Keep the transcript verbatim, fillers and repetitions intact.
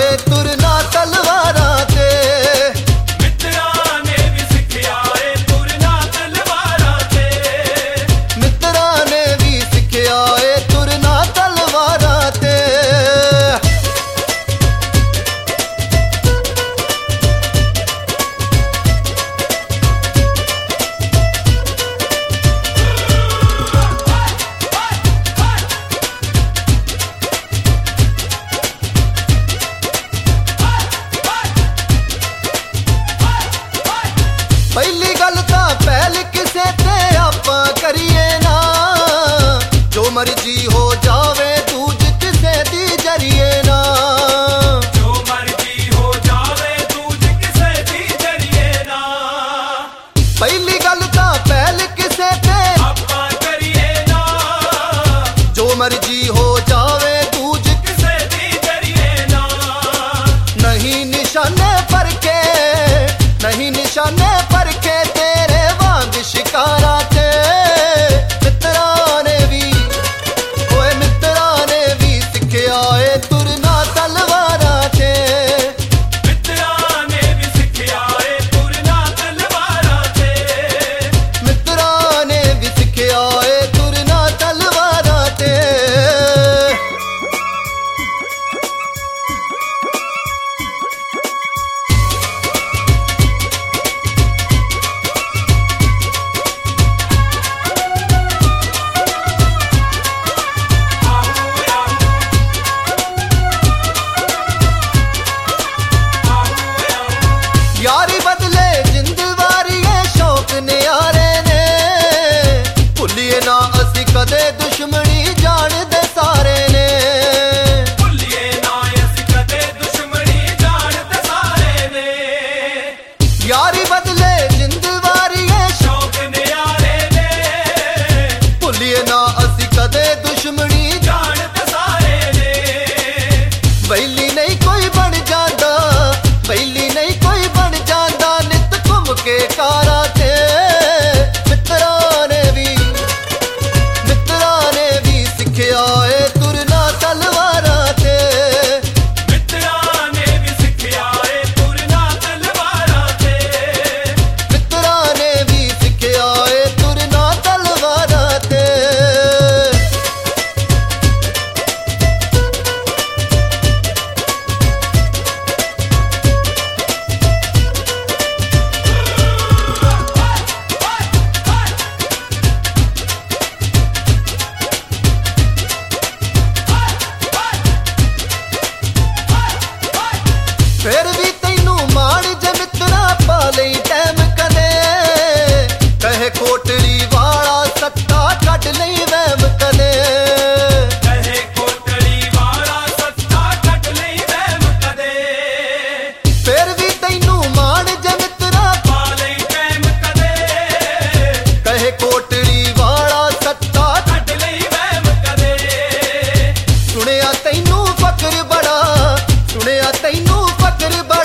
तुरना तलवारां ते। मित्तरां ने भी सिखिया ए तुरना तलवारां ते। मित्तरां ने भी सिखिया ए तुरना तलवारां ते। पहली गल तां पहल किसे ते आपां करिए ना, जो मर्जी हो जावे दूज किसे दी जरिए ना। जो मर्जी हो जावे दूज किसे दी जरिए ना। पहली गल तां पहल किसे ते आपां करिए ना, जो मर्जी हो जावे दूज किसे दी जरिए ना। नहीं निशाने पर के, नहीं निशाने पर के तेरे वांग शिकारा ते। मित्तरां ने भी ओए मित्तरां ने भी सिखिया ए तुरना तलवारां ते। मित्तरां ने भी सिखिया ए तुरना तलवारां ते। मित्तरां ने भी सिखिया ए तुरना तलवारां ते। यारी बदले जिंद वारीए शौक न्यारे ने, भुलिए ना असी कदे दुश्मनी जानदे सारे ने। भुलिए ना असी कदे दुश्मनी जानदे सारे ने। यारी बदले जिंद वारीए शौक न्यारे ने, भुलिए ना असी कदे दुश्मनी जानदे सारे ने। बैली नहीं कोई बन जांदा, बैली नहीं कोई बन जांदा नित घुम के कारा ते। मित्तरां ने भी मित्तरां ने भी सिखिया ए तुरना तलवारां ते। मित्तरां ने भी सिखिया ए तुरना तलवारां ते। मित्तरां ने भी सिखिया ए तुरना तलवारां ते। फिर भी तैनू माण जे मित्तरा पा लई टैम कदे, कहे कोटड़ी वाला सत्ता कट लई वैम कदे। कहे कोटड़ी वाला सत्ता कट लई वैम कदे। फिर भी तैनू माण जे मित्तरा पा लई टैम कदे। कहे कोटड़ी वाला सत्ता कट लई वैम कदे। सुनिया तैनू फकर बड़ा, सुनिया तैनू फकर बड़ा